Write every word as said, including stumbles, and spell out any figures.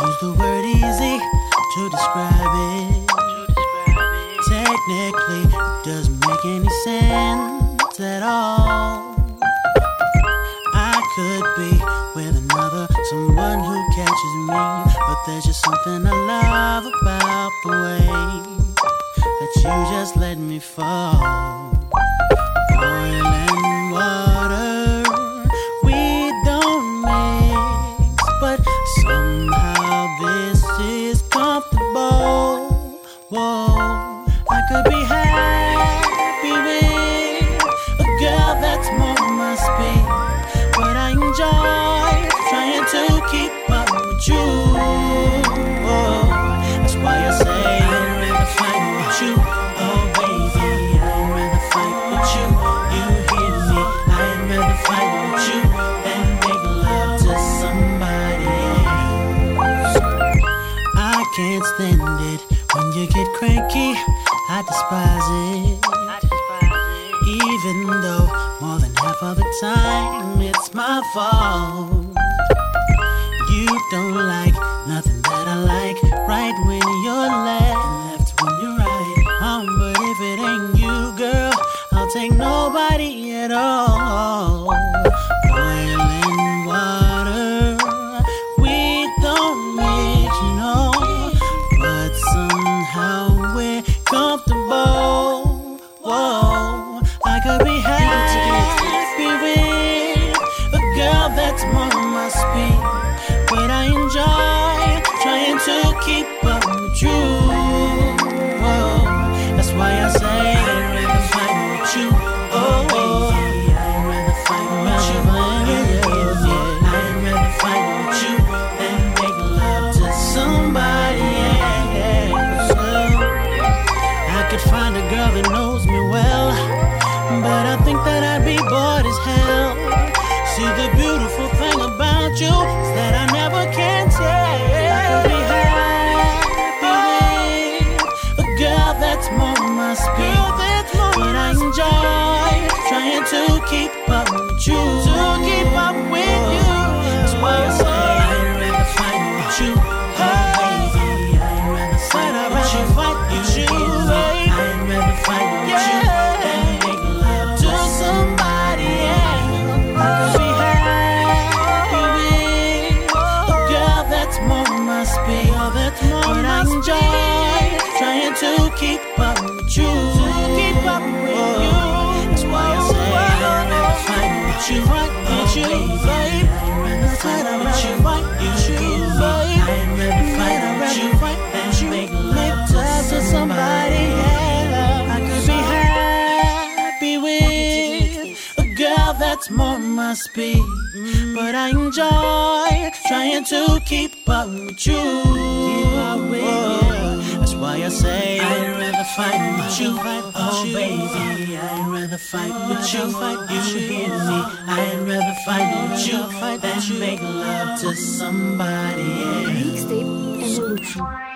use the word easy to describe it. Technically, it doesn't make any sense at all. I could be with another, someone who catches me, but there's just something I love about the way that you just let me fall. Oil and water, we don't mix, but somehow this is comfortable. Whoa, I could be happy with a girl that's more my speed, but I enjoy trying to keep up with you. Whoa, that's why I say I'd rather fight with you. Oh baby, I'd rather fight with you. You hear me? I'd rather fight with you than make love to somebody else. I can't stand it when you get cranky. I despise it. Even though more than half of the time it's my fault. You don't like nothing that I like. Right when you're left, left when you're right. Um, but if it ain't you, girl, I'll take nobody at all. Oil and water, we don't mix, no, but somehow we're comfortable. Whoa, I could be happy with a girl that's more my speed, but I enjoy trying to keep up with you. Whoa, that's why I say I'd rather fight with you. Oh, baby, I'd rather fight with you. I'd rather fight with you than make love to somebody else. I could find a girl that knows me well, but I think that I'd be bored as hell. See, the beautiful thing about you is that I never can tell. I could be happy with a girl that's more my speed, but I enjoy trying to keep up with you. To keep up with you. That's why I say I'd rather fight with you. Oh baby, I'd rather fight with you. Fight with you, baby. I'd rather fight with you than make love to somebody else. I could be happy with a girl that's more my speed, but I enjoy trying to keep up with you. To keep up with you. That's why I say I'd rather fight with you. Fight with you, babe. I'd rather fight with you. Fight with you, babe. I'd rather fight with you than make love to somebody else. I could be happy with a girl that's more my speed, but I enjoy trying to keep up with you. Keep up with you. That's why I say I'd rather fight with you. Oh baby, I'd rather fight with you. You hear me? I'd rather fight with you than make love to somebody else. Mixtape Evolution.